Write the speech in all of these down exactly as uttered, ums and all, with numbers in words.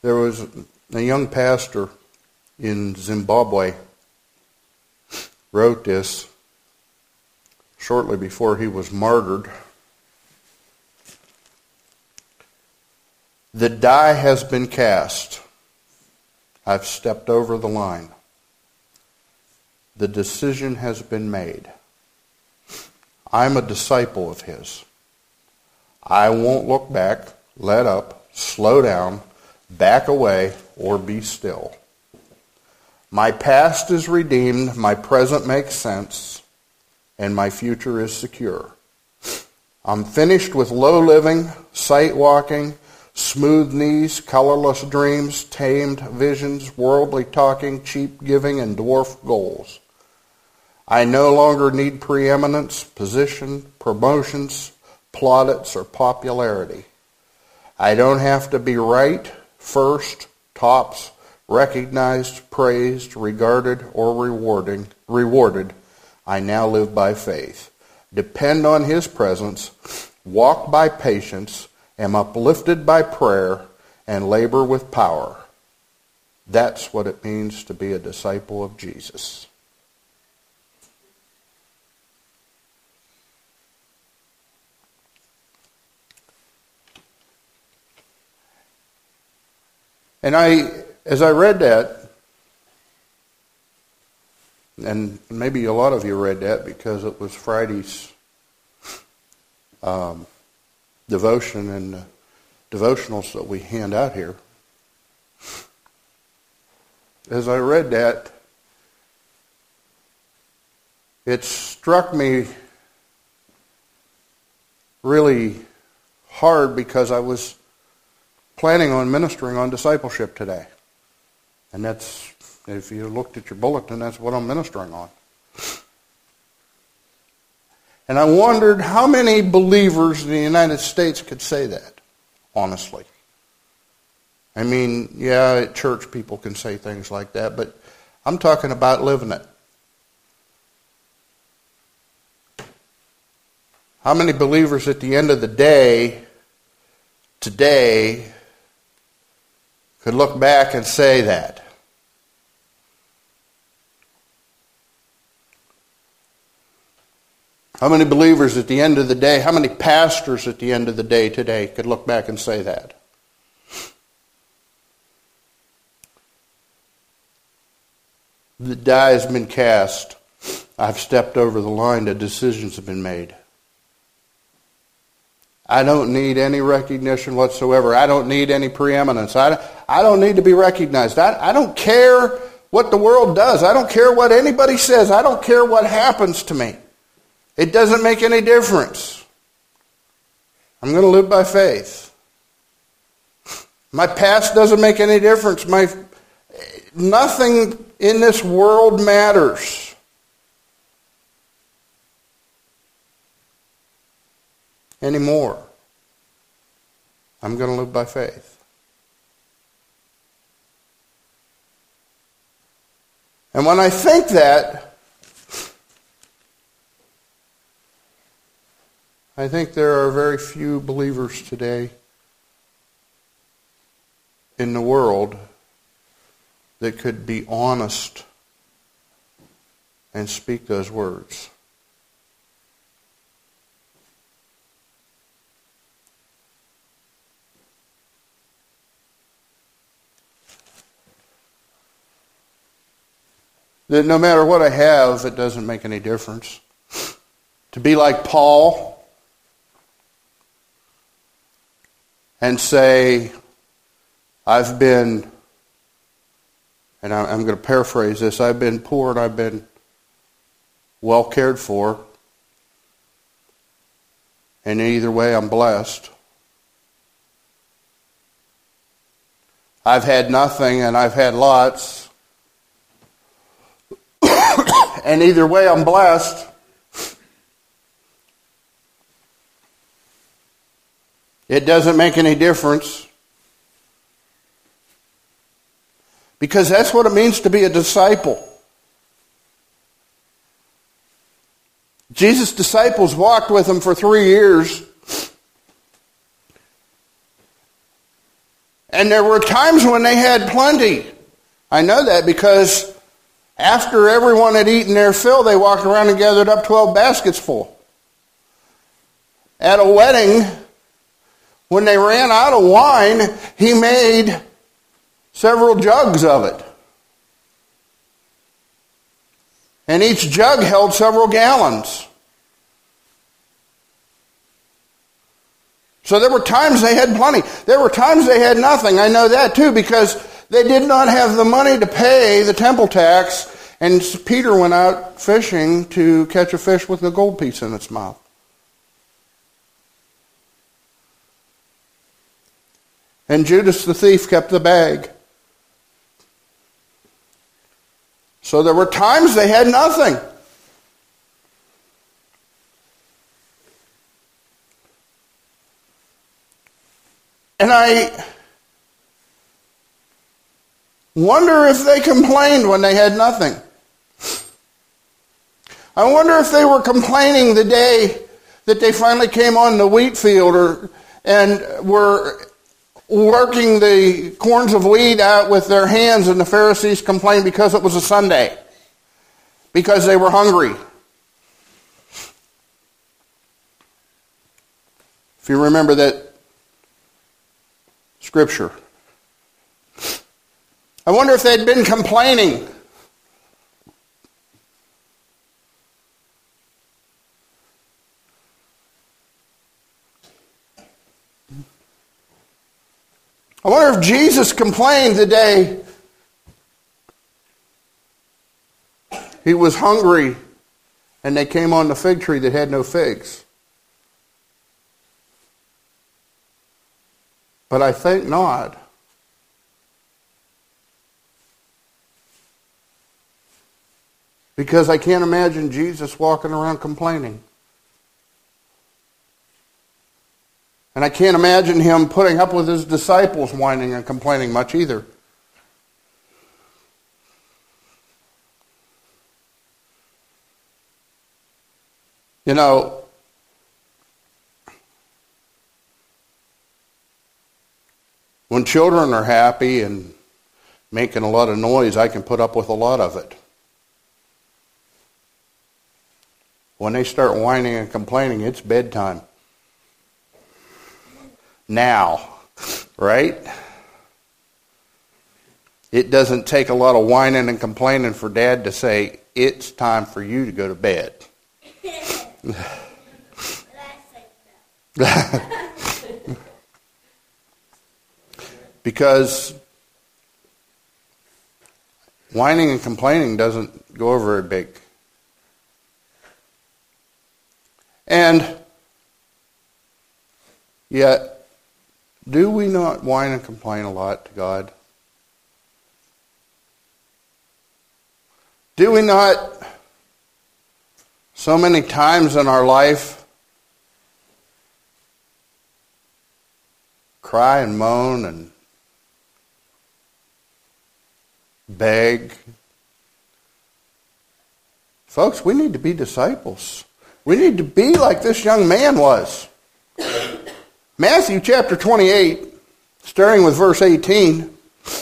There was a young pastor in Zimbabwe wrote this shortly before he was martyred. The die has been cast. I've stepped over the line. The decision has been made. I'm a disciple of his. I won't look back, let up, slow down, back away, or be still. My past is redeemed, my present makes sense, and my future is secure. I'm finished with low living, sight walking, smooth knees, colorless dreams, tamed visions, worldly talking, cheap giving, and dwarf goals. I no longer need preeminence, position, promotions, plaudits, or popularity. I don't have to be right, first, tops, recognized, praised, regarded, or rewarding, rewarded. I now live by faith. Depend on his presence, walk by patience, am uplifted by prayer, and labor with power. That's what it means to be a disciple of Jesus. And I, as I read that, and maybe a lot of you read that because it was Friday's um, devotion and uh, devotionals that we hand out here. As I read that, it struck me really hard because I was planning on ministering on discipleship today. And that's, if you looked at your bulletin, that's what I'm ministering on. And I wondered how many believers in the United States could say that, honestly. I mean, yeah, at church people can say things like that, but I'm talking about living it. How many believers at the end of the day, today, could look back and say that? How many believers at the end of the day, how many pastors at the end of the day today could look back and say that? The die has been cast. I've stepped over the line. The decisions have been made. I don't need any recognition whatsoever. I don't need any preeminence. I, I don't need to be recognized. I, I don't care what the world does. I don't care what anybody says. I don't care what happens to me. It doesn't make any difference. I'm going to live by faith. My past doesn't make any difference. My nothing in this world matters. Anymore. I'm going to live by faith. And when I think that, I think there are very few believers today in the world that could be honest and speak those words. That no matter what I have, it doesn't make any difference. To be like Paul and say, I've been, and I'm going to paraphrase this, I've been poor and I've been well cared for, and either way I'm blessed. I've had nothing and I've had lots, and either way I'm blessed. It doesn't make any difference. Because that's what it means to be a disciple. Jesus' disciples walked with him for three years. And there were times when they had plenty. I know that because after everyone had eaten their fill, they walked around and gathered up twelve baskets full. At a wedding, when they ran out of wine, he made several jugs of it. And each jug held several gallons. So there were times they had plenty. There were times they had nothing. I know that too because they did not have the money to pay the temple tax. And Peter went out fishing to catch a fish with a gold piece in its mouth. And Judas the thief kept the bag. So there were times they had nothing. And I wonder if they complained when they had nothing. I wonder if they were complaining the day that they finally came on the wheat field or and were working the corns of wheat out with their hands, and the Pharisees complained because it was a Sunday, because they were hungry. If you remember that scripture. I wonder if they'd been complaining. I wonder if Jesus complained the day he was hungry and they came on the fig tree that had no figs. But I think not. Because I can't imagine Jesus walking around complaining. And I can't imagine him putting up with his disciples whining and complaining much either. You know, when children are happy and making a lot of noise, I can put up with a lot of it. When they start whining and complaining, it's bedtime. Now, right? It doesn't take a lot of whining and complaining for Dad to say, it's time for you to go to bed. Because whining and complaining doesn't go over very big. And yet, do we not whine and complain a lot to God? Do we not, so many times in our life, cry and moan and beg? Folks, we need to be disciples. We need to be like this young man was. Matthew chapter twenty-eight, starting with verse eighteen.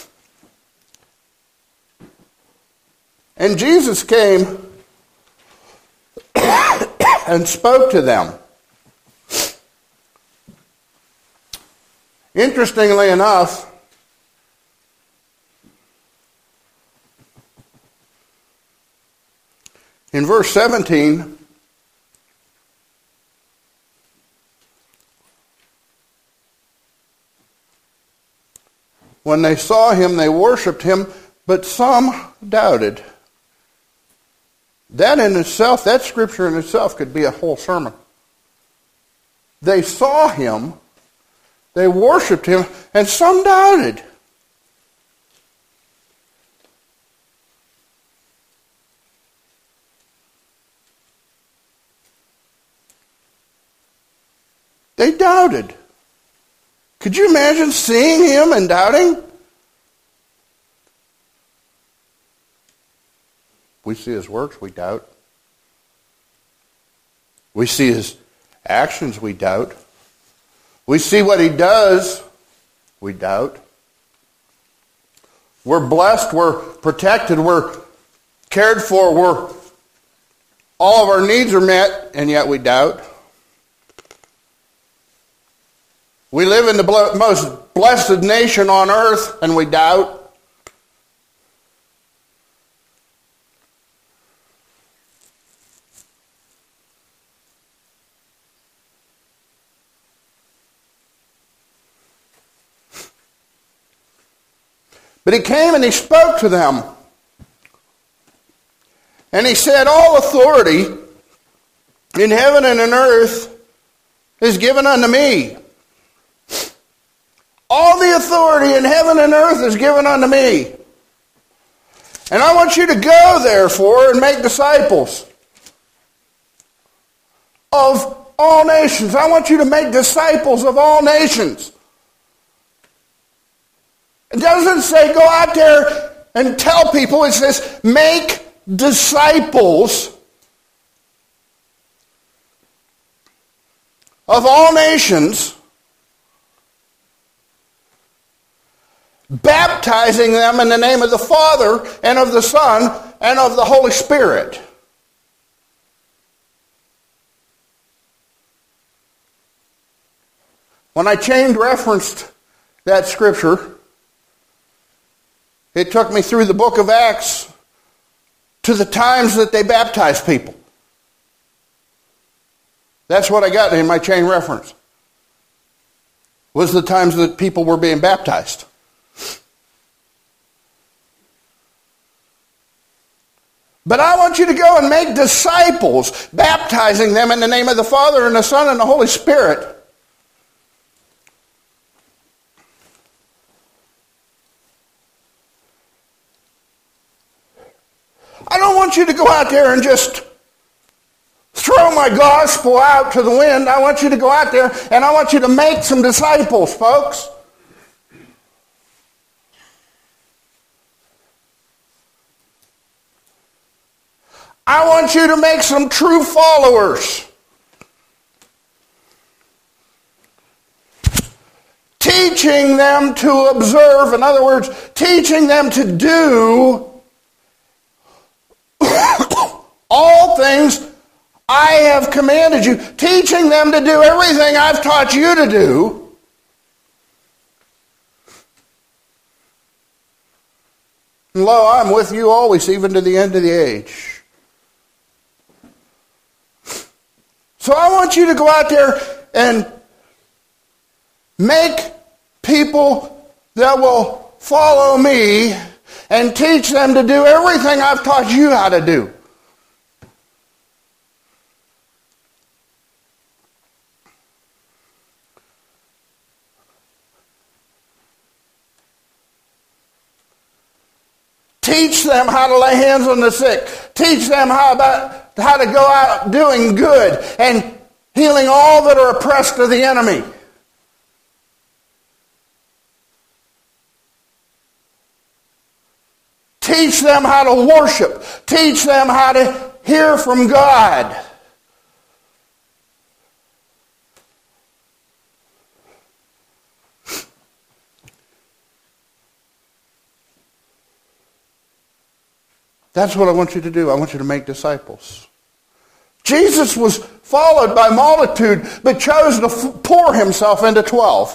And Jesus came and spoke to them. Interestingly enough, in verse seventeen, when they saw him, they worshipped him, but some doubted. That in itself, that scripture in itself could be a whole sermon. They saw him, they worshipped him, and some doubted. They doubted. Could you imagine seeing him and doubting? We see his works, we doubt. We see his actions, we doubt. We see what he does, we doubt. We're blessed, we're protected, we're cared for, we're all of our needs are met, and yet we doubt. We live in the most blessed nation on earth, and we doubt. But he came and he spoke to them. And he said, all authority in heaven and in earth is given unto me. All the authority in heaven and earth is given unto me. And I want you to go, therefore, and make disciples of all nations. I want you to make disciples of all nations. It doesn't say go out there and tell people. It says make disciples of all nations, baptizing them in the name of the Father and of the Son and of the Holy Spirit. When I chain referenced that scripture, it took me through the book of Acts to the times that they baptized people. That's what I got in my chain reference. Was the times that people were being baptized. But I want you to go and make disciples, baptizing them in the name of the Father and the Son and the Holy Spirit. I don't want you to go out there and just throw my gospel out to the wind. I want you to go out there and I want you to make some disciples, folks. I want you to make some true followers. Teaching them to observe, in other words, teaching them to do all things I have commanded you, teaching them to do everything I've taught you to do. And lo, I'm with you always, even to the end of the age. So I want you to go out there and make people that will follow me and teach them to do everything I've taught you how to do. Teach them how to lay hands on the sick. Teach them how about how to go out doing good and healing all that are oppressed of the enemy. Teach them how to worship. Teach them how to hear from God. That's what I want you to do. I want you to make disciples. Jesus was followed by multitude, but chose to f- pour himself into twelve.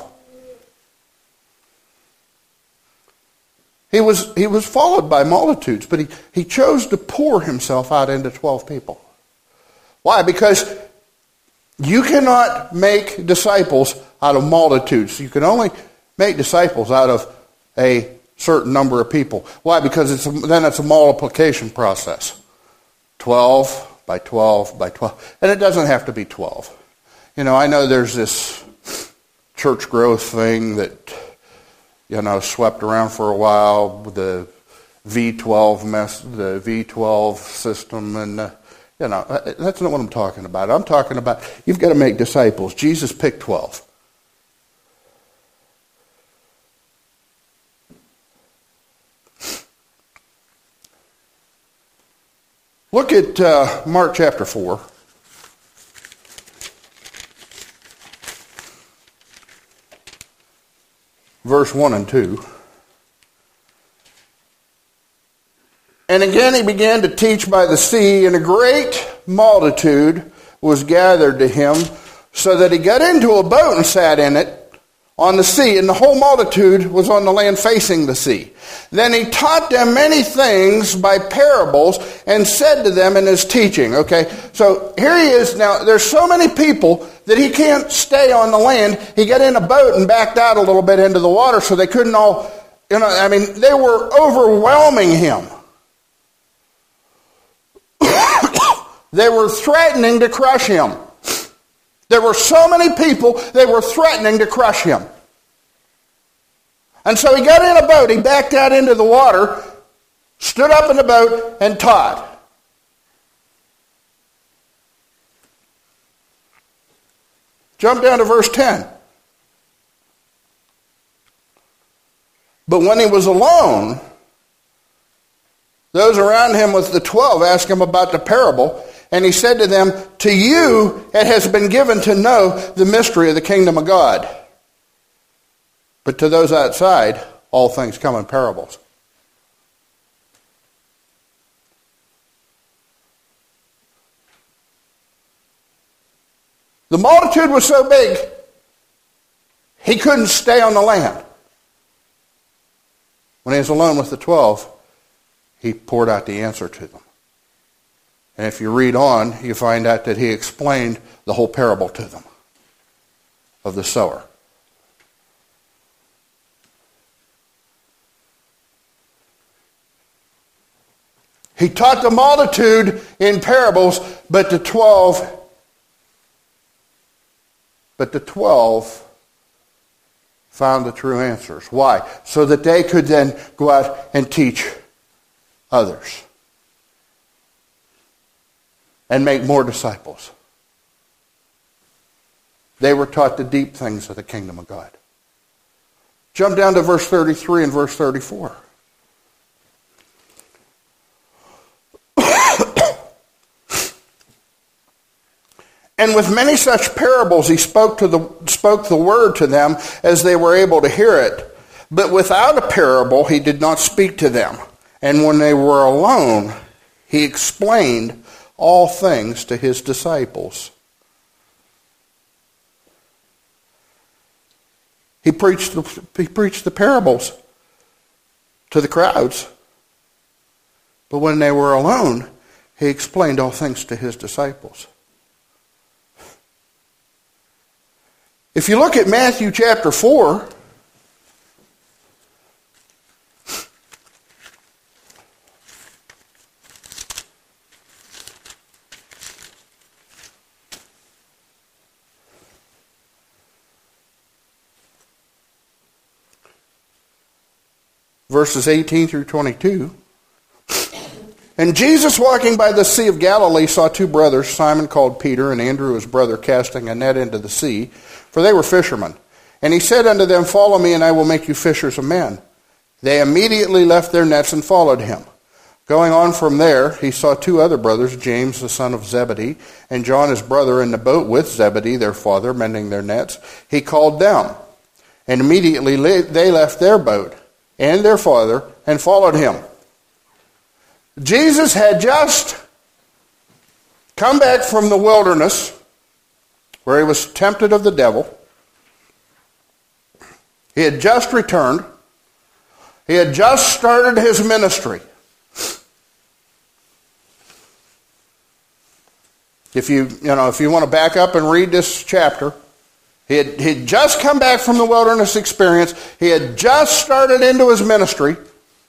He was, he was followed by multitudes, but he, he chose to pour himself out into twelve people. Why? Because you cannot make disciples out of multitudes. You can only make disciples out of a certain number of people. Why? Because it's a, then it's a multiplication process. twelve by twelve by twelve. And it doesn't have to be twelve. You know, I know there's this church growth thing that, you know, swept around for a while with the V twelve mess, the V twelve system, and uh, you know, that's not what I'm talking about. I'm talking about you've got to make disciples. Jesus picked twelve. Look at uh, Mark chapter four. Verse one and two. And again he began to teach by the sea, and a great multitude was gathered to him, so that he got into a boat and sat in it on the sea, and the whole multitude was on the land facing the sea. Then he taught them many things by parables, and said to them in his teaching. Okay, so here he is now. There's so many people that he can't stay on the land. He got in a boat and backed out a little bit into the water, so they couldn't all, you know, I mean, they were overwhelming him. They were threatening to crush him. There were so many people, they were threatening to crush him. And so he got in a boat, he backed out into the water, stood up in the boat, and taught. Jump down to verse ten. But when he was alone, those around him with the twelve asked him about the parable, and he said to them, to you it has been given to know the mystery of the kingdom of God. But to those outside, all things come in parables. The multitude was so big, he couldn't stay on the land. When he was alone with the twelve, he poured out the answer to them. And if you read on, you find out that he explained the whole parable to them of the sower. He taught the multitude in parables, but the twelve, but the twelve found the true answers. Why? So that they could then go out and teach others and make more disciples. They were taught the deep things of the kingdom of God. Jump down to verse thirty-three and verse thirty-four. And with many such parables he spoke to the spoke the word to them as they were able to hear it. But without a parable he did not speak to them. And when they were alone, he explained all things to his disciples. He preached the, he preached the parables to the crowds. But when they were alone, he explained all things to his disciples. If you look at Matthew chapter four, verses eighteen through twenty-two. And Jesus, walking by the Sea of Galilee, saw two brothers, Simon called Peter, and Andrew his brother, casting a net into the sea, for they were fishermen. And he said unto them, Follow me, and I will make you fishers of men. They immediately left their nets and followed him. Going on from there, he saw two other brothers, James the son of Zebedee, and John his brother, in the boat with Zebedee their father, mending their nets. He called them, and immediately they left their boat and their father and followed him. Jesus had just come back from the wilderness where he was tempted of the devil. He had just returned. He had just started his ministry. If you, you know, if you want to back up and read this chapter, he had, he had just come back from the wilderness experience. He had just started into his ministry.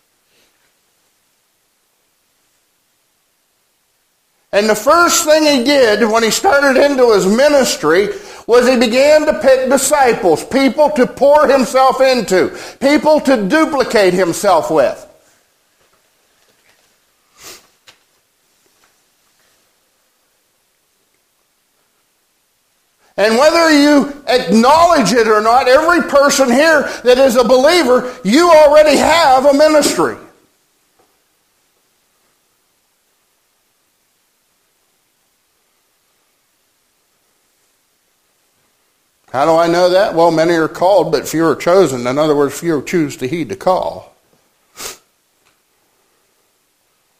And the first thing he did when he started into his ministry was he began to pick disciples, people to pour himself into, people to duplicate himself with. And whether you acknowledge it or not, every person here that is a believer, you already have a ministry. How do I know that? Well, many are called, but few are chosen. In other words, few choose to heed the call.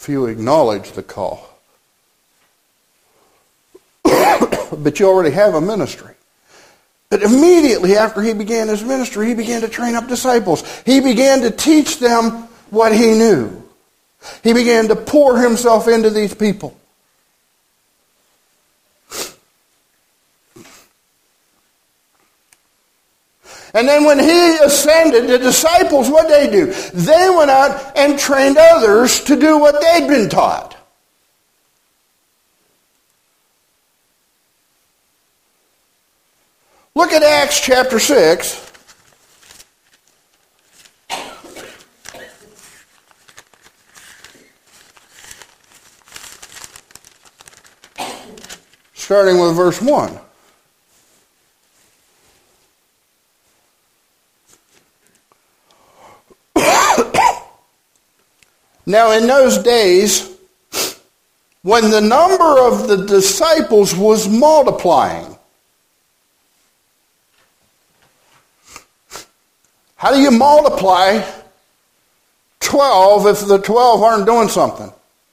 if you acknowledge the call. But you already have a ministry. But immediately after he began his ministry, he began to train up disciples. He began to teach them what he knew. He began to pour himself into these people. And then when he ascended, the disciples, what did they do? They went out and trained others to do what they'd been taught. Look at Acts chapter six. Starting with verse one. Now in those days, when the number of the disciples was multiplying. How do you multiply twelve if the twelve aren't doing something?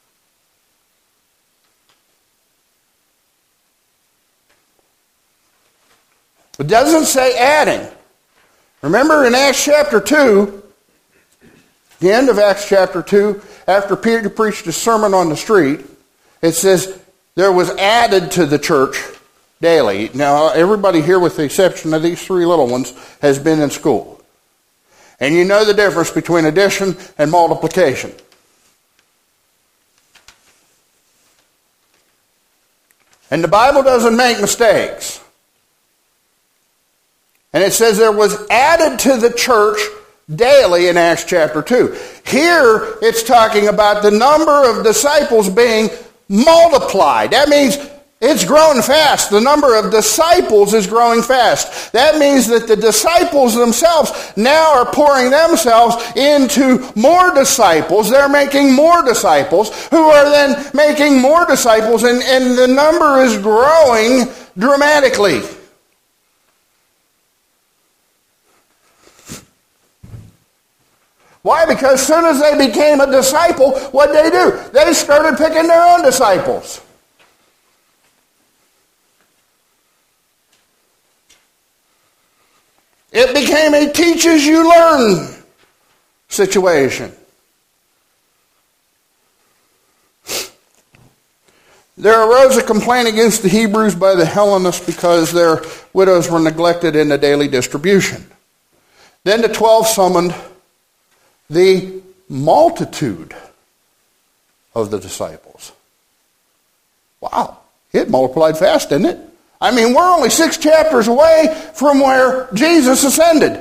It doesn't say adding. Remember in Acts chapter two, the end of Acts chapter two, after Peter preached his sermon on the street, it says there was added to the church daily. Now, everybody here, with the exception of these three little ones, has been in school. And you know the difference between addition and multiplication. And the Bible doesn't make mistakes. And it says there was added to the church daily in Acts chapter two. Here it's talking about the number of disciples being multiplied. That means it's growing fast. The number of disciples is growing fast. That means that the disciples themselves now are pouring themselves into more disciples. They're making more disciples who are then making more disciples, and, and the number is growing dramatically. Why? Because as soon as they became a disciple, what did they do? They started picking their own disciples. It became a teach as you learn situation. There arose a complaint against the Hebrews by the Hellenists because their widows were neglected in the daily distribution. Then the twelve summoned the multitude of the disciples. Wow, it multiplied fast, didn't it? I mean, we're only six chapters away from where Jesus ascended.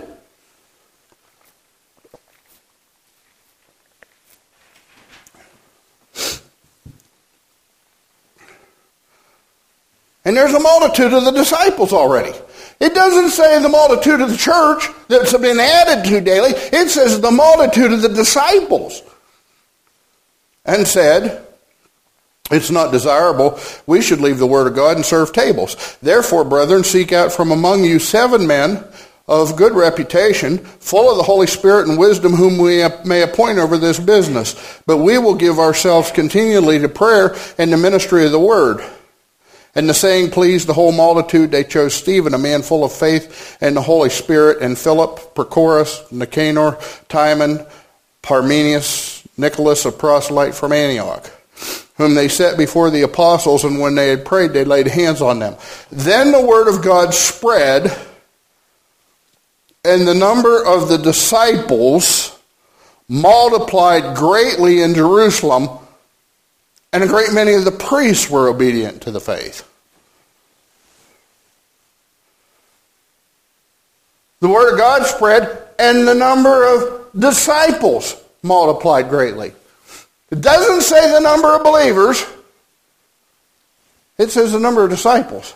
And there's a multitude of the disciples already. It doesn't say the multitude of the church that's been added to daily. It says the multitude of the disciples. And said, it's not desirable we should leave the word of God and serve tables. Therefore, brethren, seek out from among you seven men of good reputation, full of the Holy Spirit and wisdom, whom we may appoint over this business. But we will give ourselves continually to prayer and the ministry of the word. And the saying pleased the whole multitude. They chose Stephen, a man full of faith and the Holy Spirit, and Philip, Prochorus, Nicanor, Timon, Parmenius, Nicholas, a proselyte from Antioch, whom they set before the apostles, and when they had prayed, they laid hands on them. Then the word of God spread, and the number of the disciples multiplied greatly in Jerusalem, and a great many of the priests were obedient to the faith. The word of God spread, and the number of disciples multiplied greatly. It doesn't say the number of believers. It says the number of disciples.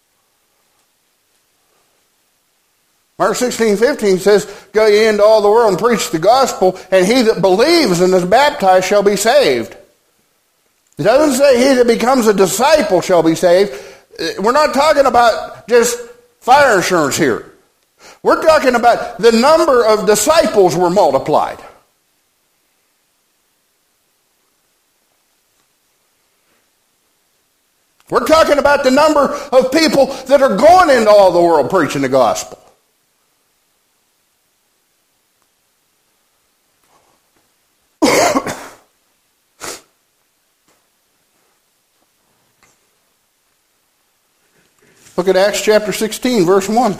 Mark sixteen fifteen says, go ye into all the world and preach the gospel, and he that believes and is baptized shall be saved. It doesn't say he that becomes a disciple shall be saved. We're not talking about just fire insurance here. We're talking about the number of disciples were multiplied. We're talking about the number of people that are going into all the world preaching the gospel. Look at Acts chapter sixteen, verse one.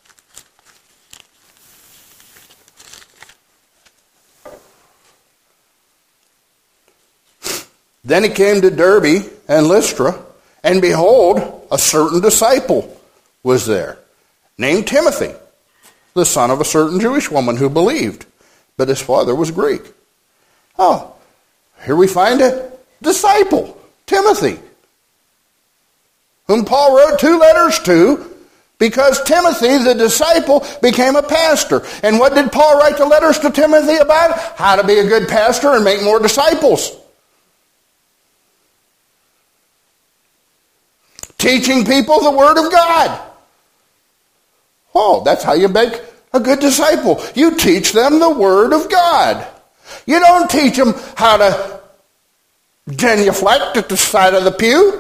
Then he came to Derbe and Lystra, and behold, a certain disciple was there, named Timothy, the son of a certain Jewish woman who believed, but his father was Greek. Oh, here we find a disciple, Timothy, whom Paul wrote two letters to, because Timothy, the disciple, became a pastor. And what did Paul write the letters to Timothy about? How to be a good pastor and make more disciples. Teaching people the Word of God. Oh, that's how you make a good disciple. You teach them the Word of God. You don't teach them how to genuflect at the side of the pew.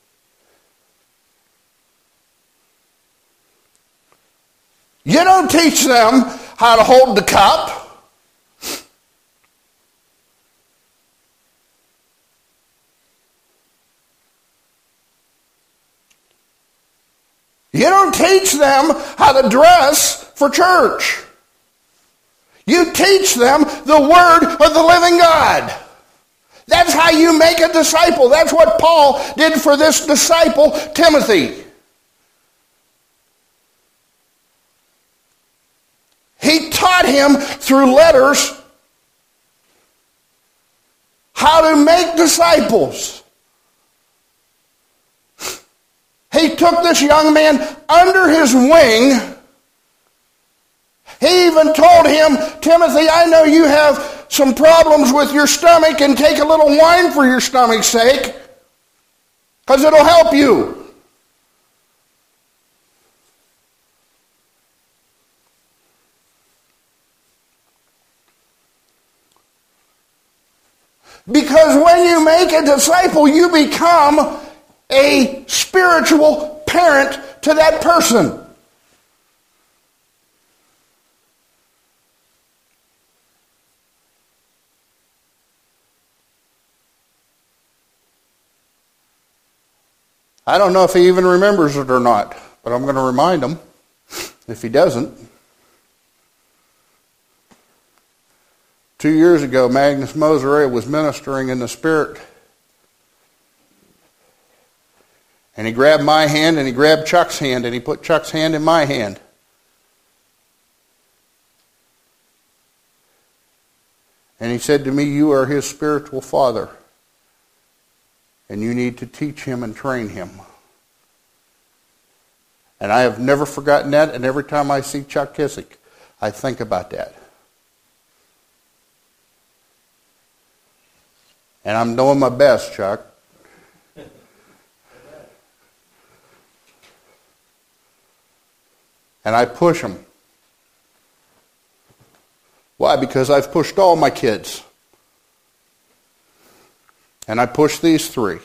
You don't teach them how to hold the cup. You don't teach them how to dress for church. You teach them the Word of the living God. That's how you make a disciple. That's what Paul did for this disciple, Timothy. He taught him through letters how to make disciples. He took this young man under his wing. He even told him, Timothy, I know you have some problems with your stomach, and take a little wine for your stomach's sake, because it'll help you. Because when you make a disciple, you become a spiritual parent to that person. I don't know if he even remembers it or not, but I'm going to remind him if he doesn't. Two years ago, Magnus Moser was ministering in the Spirit. And he grabbed my hand and he grabbed Chuck's hand and he put Chuck's hand in my hand. And he said to me, you are his spiritual father. And you need to teach him and train him. And I have never forgotten that, and every time I see Chuck Kissick, I think about that. And I'm doing my best, Chuck. And I push him. Why? Because I've pushed all my kids. And I push these three.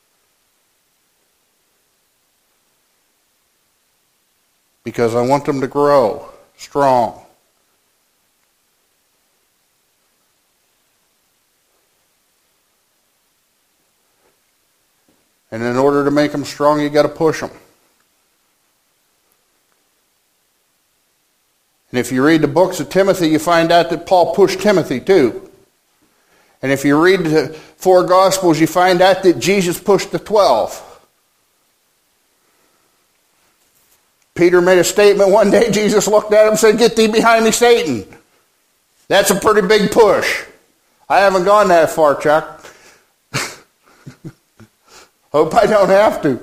Because I want them to grow strong. And in order to make them strong, you got to push them. And if you read the books of Timothy, you find out that Paul pushed Timothy too. And if you read the four Gospels, you find out that Jesus pushed the twelve. Peter made a statement one day. Jesus looked at him and said, get thee behind me, Satan. That's a pretty big push. I haven't gone that far, Chuck. Hope I don't have to.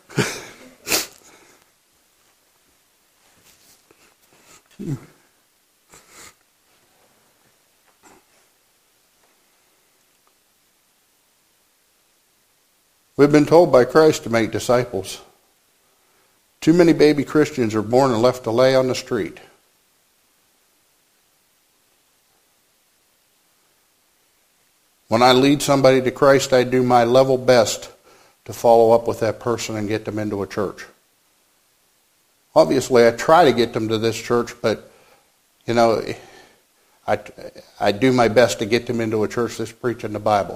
We've been told by Christ to make disciples. Too many baby Christians are born and left to lay on the street. When I lead somebody to Christ, I do my level best to follow up with that person and get them into a church. Obviously, I try to get them to this church, but, you know, I, I do my best to get them into a church that's preaching the Bible.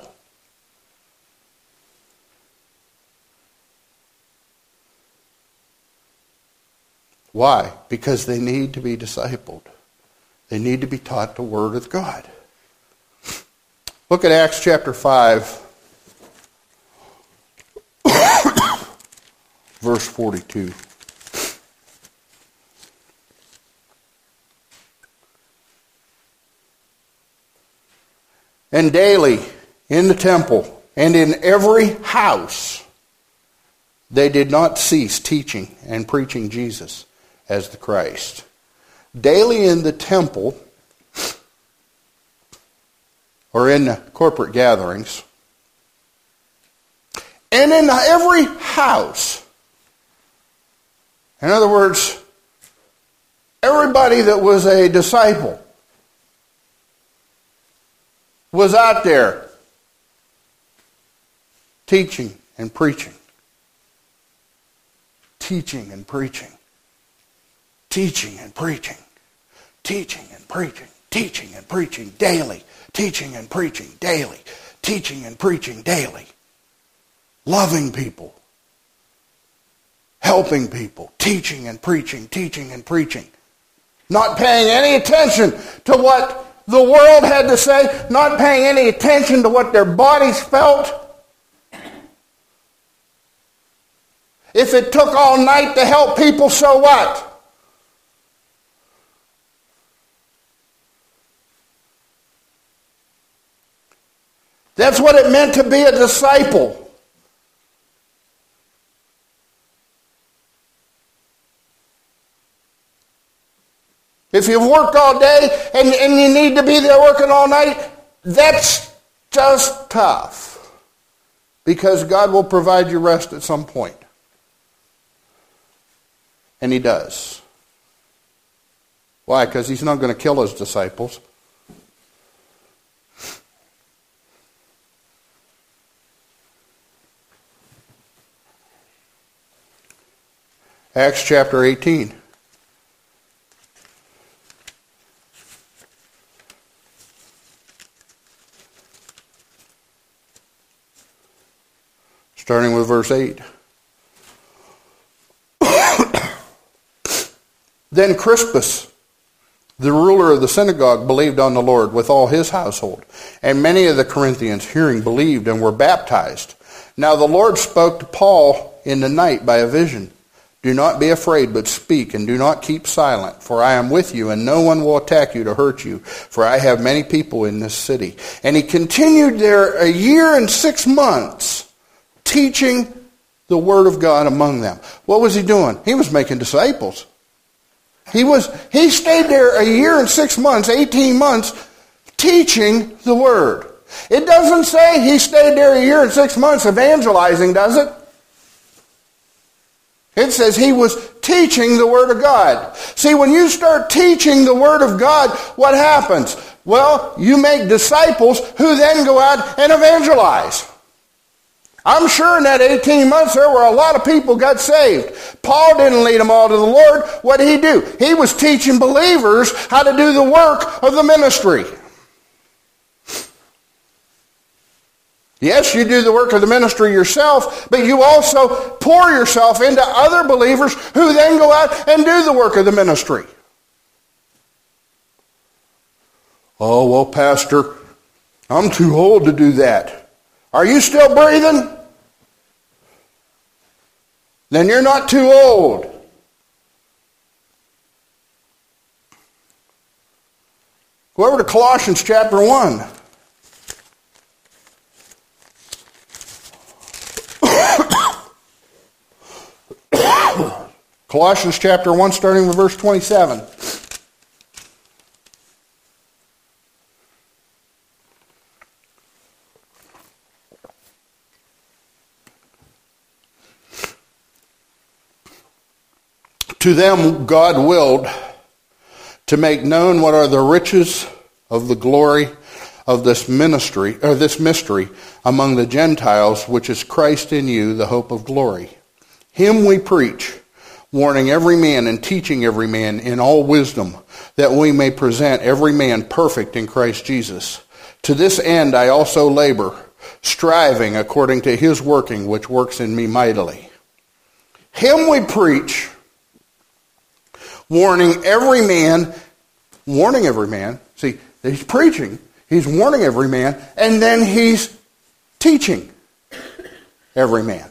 Why? Because they need to be discipled. They need to be taught the Word of God. Look at Acts chapter five, verse forty-two. And daily in the temple and in every house they did not cease teaching and preaching Jesus as the Christ. Daily in the temple, or in the corporate gatherings, and in every house. In other words, everybody that was a disciple was out there teaching and preaching. Teaching and preaching. Teaching and preaching. Teaching and preaching. Teaching and preaching daily. Teaching and preaching daily. Teaching and preaching daily. Loving people. Helping people. Teaching and preaching. Teaching and preaching. Not paying any attention to what the world had to say. Not paying any attention to what their bodies felt. If it took all night to help people, so what? That's what it meant to be a disciple. If you've worked all day and, and you need to be there working all night, that's just tough. Because God will provide you rest at some point. And He does. Why? Because He's not going to kill His disciples. Acts chapter eighteen. Starting with verse eight. Then Crispus, the ruler of the synagogue, believed on the Lord with all his household. And many of the Corinthians, hearing, believed and were baptized. Now the Lord spoke to Paul in the night by a vision. Do not be afraid, but speak, and do not keep silent, for I am with you, and no one will attack you to hurt you, for I have many people in this city. And he continued there a year and six months, teaching the word of God among them. What was he doing? He was making disciples. He was he stayed there a year and six months, eighteen months, teaching the word. It doesn't say he stayed there a year and six months evangelizing, does it? It says he was teaching the Word of God. See, when you start teaching the Word of God, what happens? Well, you make disciples who then go out and evangelize. I'm sure in that eighteen months there were a lot of people got saved. Paul didn't lead them all to the Lord. What did he do? He was teaching believers how to do the work of the ministry. Yes, you do the work of the ministry yourself, but you also pour yourself into other believers who then go out and do the work of the ministry. Oh, well, Pastor, I'm too old to do that. Are you still breathing? Then you're not too old. Go over to Colossians chapter one. Colossians chapter one, starting with verse twenty-seven. To them God willed to make known what are the riches of the glory of this ministry, or this mystery among the Gentiles, which is Christ in you, the hope of glory. Him we preach, warning every man and teaching every man in all wisdom, that we may present every man perfect in Christ Jesus. To this end I also labor, striving according to his working, which works in me mightily. Him we preach, warning every man, warning every man. See, he's preaching, he's warning every man, and then he's teaching every man.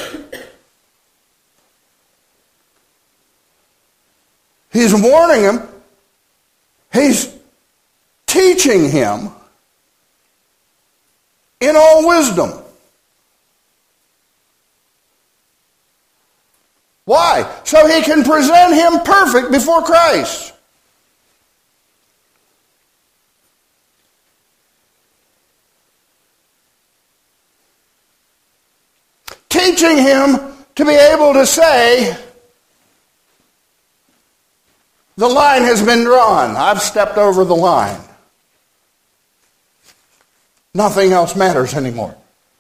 He's warning him, he's teaching him in all wisdom. Why? So he can present him perfect before Christ. Teaching him to be able to say, the line has been drawn. I've stepped over the line. Nothing else matters anymore.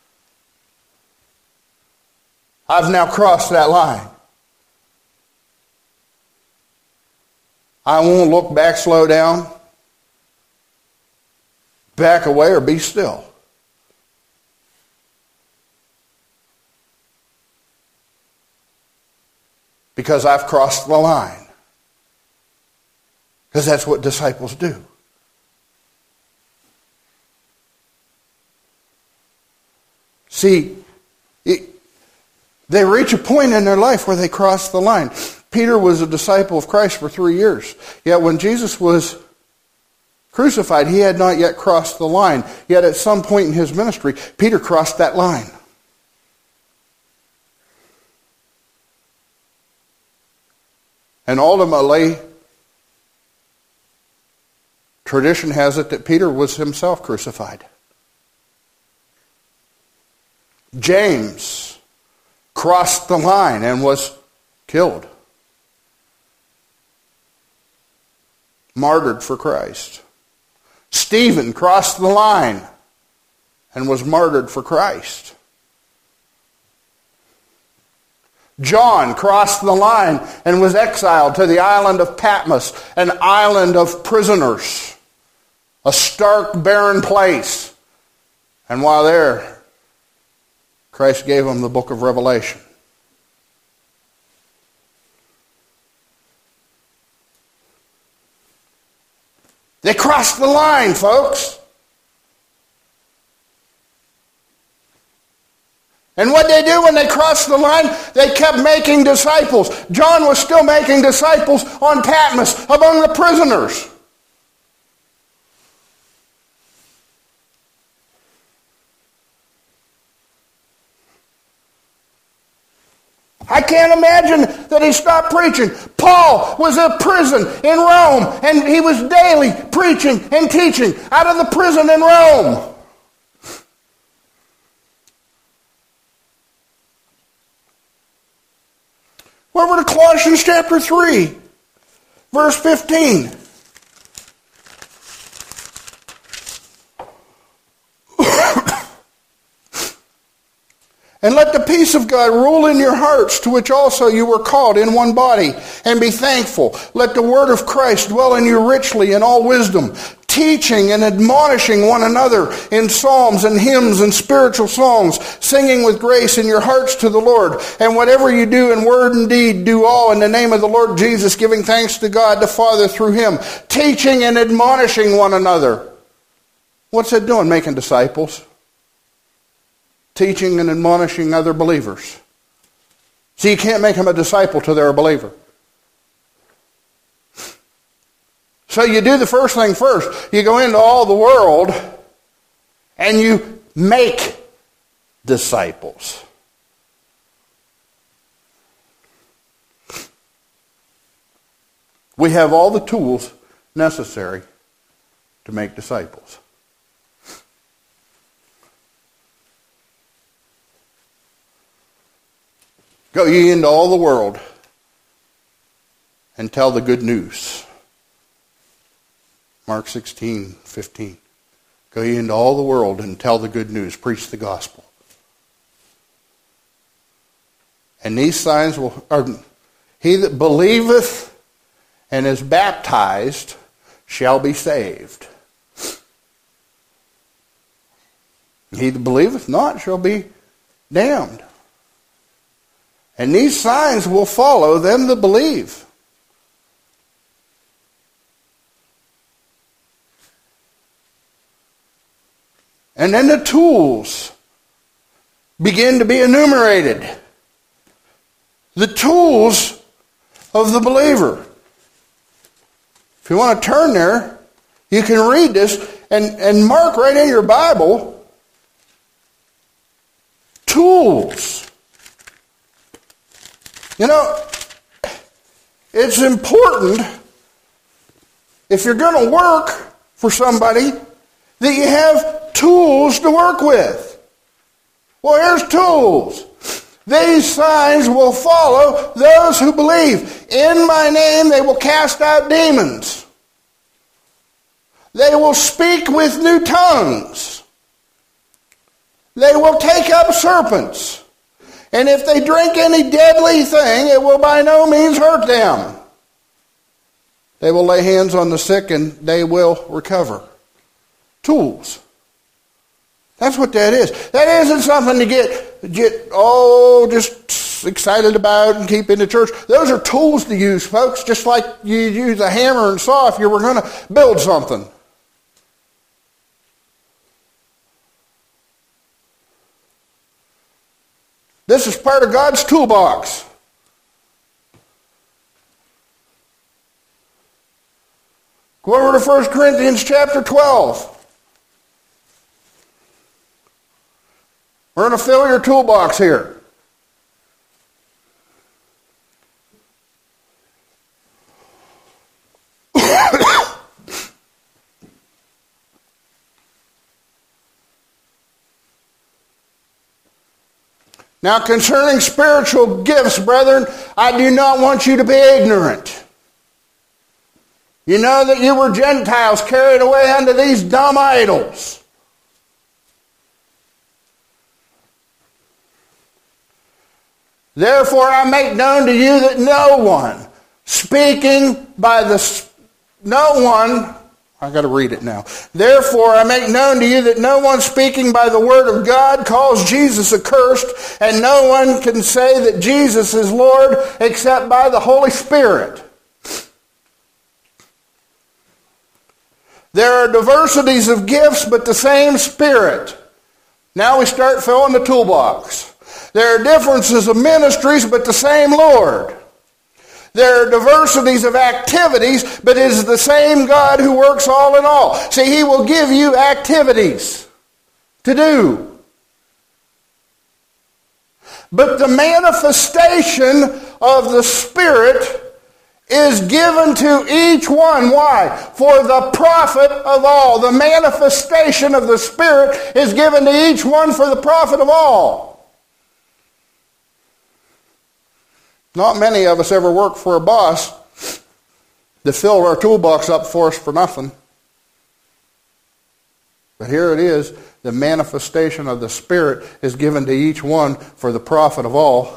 I've now crossed that line. I won't look back, slow down, back away, or be still. Because I've crossed the line. Because that's what disciples do. See, it, they reach a point in their life where they cross the line. Peter was a disciple of Christ for three years. Yet when Jesus was crucified, he had not yet crossed the line. Yet at some point in his ministry, Peter crossed that line. And ultimately, tradition has it that Peter was himself crucified. James crossed the line and was killed. Martyred for Christ. Stephen crossed the line and was martyred for Christ. John crossed the line and was exiled to the island of Patmos, an island of prisoners, a stark, barren place. And while there, Christ gave him the book of Revelation. They crossed the line, folks. And what they do when they crossed the line, they kept making disciples. John was still making disciples on Patmos among the prisoners. I can't imagine that he stopped preaching. Paul was in prison in Rome, and he was daily preaching and teaching out of the prison in Rome. Over to Colossians chapter three, verse fifteen. And let the peace of God rule in your hearts, to which also you were called in one body, and be thankful. Let the word of Christ dwell in you richly in all wisdom, teaching and admonishing one another in psalms and hymns and spiritual songs, singing with grace in your hearts to the Lord. And whatever you do in word and deed, do all in the name of the Lord Jesus, giving thanks to God the Father through him, teaching and admonishing one another. What's it doing? Making disciples. Teaching and admonishing other believers. See, you can't make them a disciple till they're a believer. So you do the first thing first. You go into all the world and you make disciples. We have all the tools necessary to make disciples. Go ye into all the world and tell the good news. Mark sixteen fifteen. Go ye into all the world and tell the good news. Preach the gospel. And these signs will... Or, he that believeth and is baptized shall be saved. He that believeth not shall be damned. And these signs will follow them that believe. And then the tools begin to be enumerated. The tools of the believer. If you want to turn there, you can read this and, and mark right in your Bible, tools. You know, it's important, if you're going to work for somebody, that you have tools to work with. Well, here's tools. These signs will follow those who believe. In my name they will cast out demons. They will speak with new tongues. They will take up serpents. And if they drink any deadly thing, it will by no means hurt them. They will lay hands on the sick and they will recover. Tools. That's what that is. That isn't something to get, get oh, just excited about and keep in the church. Those are tools to use, folks, just like you use a hammer and saw if you were going to build something. This is part of God's toolbox. Go over to First Corinthians chapter twelve. We're going to fill your toolbox here. Now concerning spiritual gifts, brethren, I do not want you to be ignorant. You know that you were Gentiles carried away unto these dumb idols. Therefore I make known to you that no one speaking by the... No one... I've got to read it now. Therefore I make known to you that no one speaking by the word of God calls Jesus accursed, and no one can say that Jesus is Lord except by the Holy Spirit. There are diversities of gifts, but the same Spirit. Now we start filling the toolbox. There are differences of ministries, but the same Lord. There are diversities of activities, but it is the same God who works all in all. See, He will give you activities to do. But the manifestation of the Spirit is given to each one. Why? For the profit of all. The manifestation of the Spirit is given to each one for the profit of all. Not many of us ever work for a boss that filled our toolbox up for us for nothing. But here it is, the manifestation of the Spirit is given to each one for the profit of all.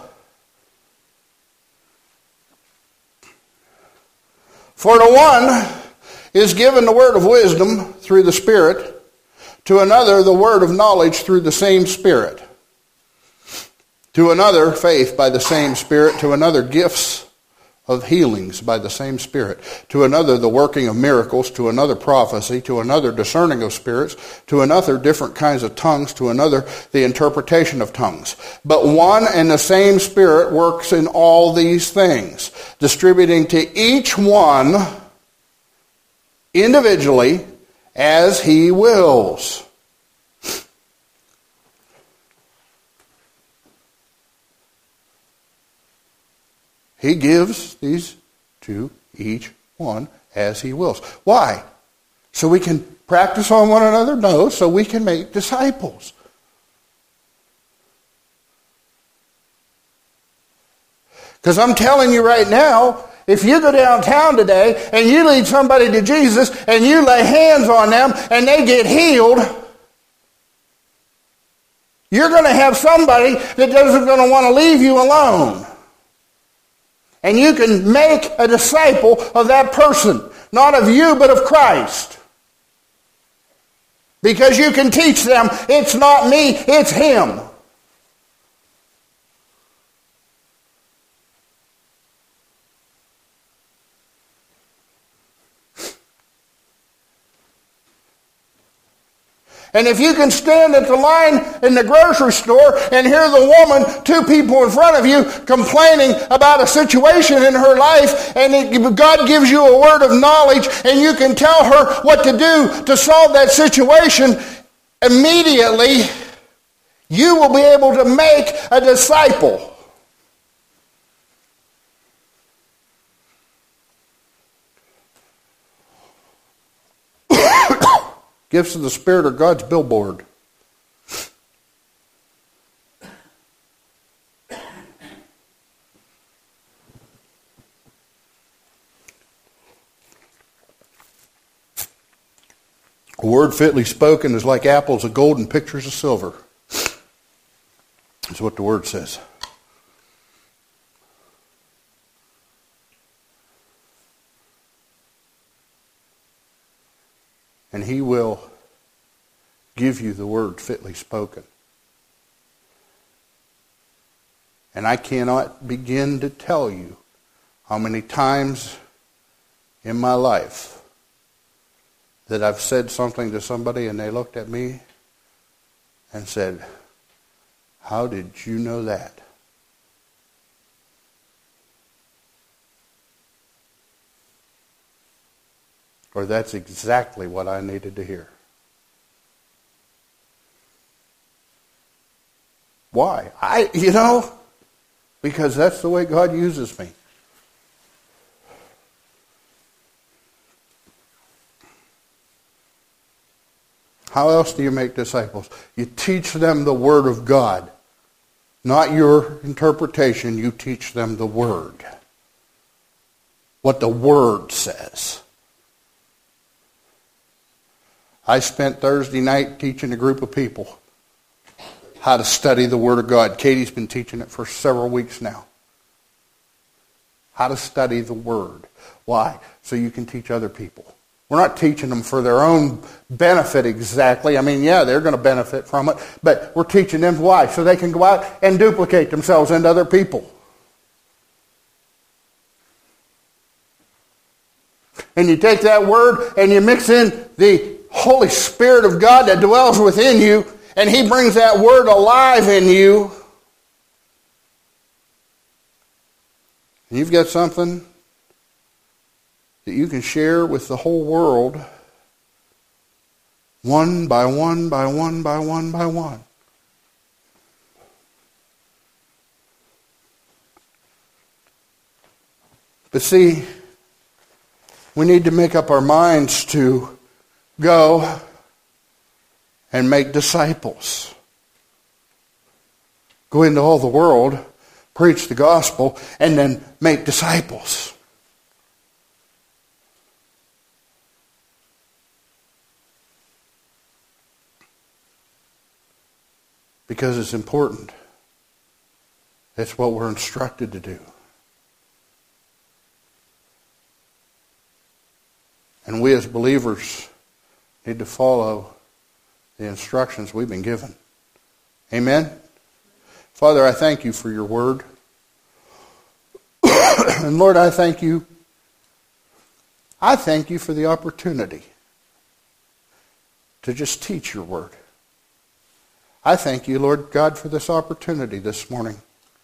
For to one is given the word of wisdom through the Spirit, to another the word of knowledge through the same Spirit. To another, faith by the same Spirit. To another, gifts of healings by the same Spirit. To another, the working of miracles. To another, prophecy. To another, discerning of spirits. To another, different kinds of tongues. To another, the interpretation of tongues. But one and the same Spirit works in all these things, distributing to each one individually as He wills. He gives these to each one as He wills. Why? So we can practice on one another? No, so we can make disciples. Because I'm telling you right now, if you go downtown today and you lead somebody to Jesus and you lay hands on them and they get healed, you're going to have somebody that isn't going to want to leave you alone. And you can make a disciple of that person. Not of you, but of Christ. Because you can teach them, it's not me, it's Him. And if you can stand at the line in the grocery store and hear the woman, two people in front of you, complaining about a situation in her life, and it, God gives you a word of knowledge, and you can tell her what to do to solve that situation, immediately you will be able to make a disciple. Gifts of the Spirit are God's billboard. A word fitly spoken is like apples of gold and pictures of silver. That's what the word says. And He will give you the word fitly spoken. And I cannot begin to tell you how many times in my life that I've said something to somebody and they looked at me and said, "How did you know that?" Or that's exactly what I needed to hear. Why? I, you know, because that's the way God uses me. How else do you make disciples? You teach them the Word of God. Not your interpretation. You teach them the Word. What the Word says. I spent Thursday night teaching a group of people how to study the Word of God. Katie's been teaching it for several weeks now. How to study the Word. Why? So you can teach other people. We're not teaching them for their own benefit exactly. I mean, yeah, they're going to benefit from it. But we're teaching them why? So they can go out and duplicate themselves into other people. And you take that Word and you mix in the Holy Spirit of God that dwells within you, and He brings that Word alive in you. And you've got something that you can share with the whole world, one by one by one by one by one. But see, we need to make up our minds to go and make disciples. Go into all the world, preach the gospel, and then make disciples. Because it's important. It's what we're instructed to do. And we as believers need to follow the instructions we've been given. Amen? Father, I thank you for your word. And Lord, I thank you. I thank you for the opportunity to just teach your word. I thank you, Lord God, for this opportunity this morning.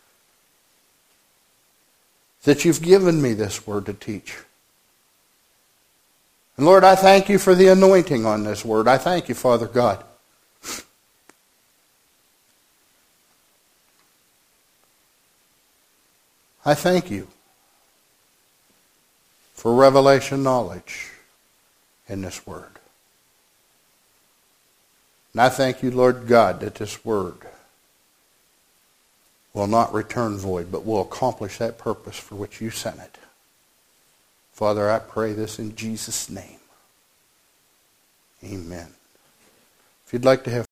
That you've given me this word to teach. And Lord, I thank you for the anointing on this word. I thank you, Father God. I thank you for revelation knowledge in this word. And I thank you, Lord God, that this word will not return void, but will accomplish that purpose for which you sent it. Father, I pray this in Jesus' name. Amen. If you'd like to have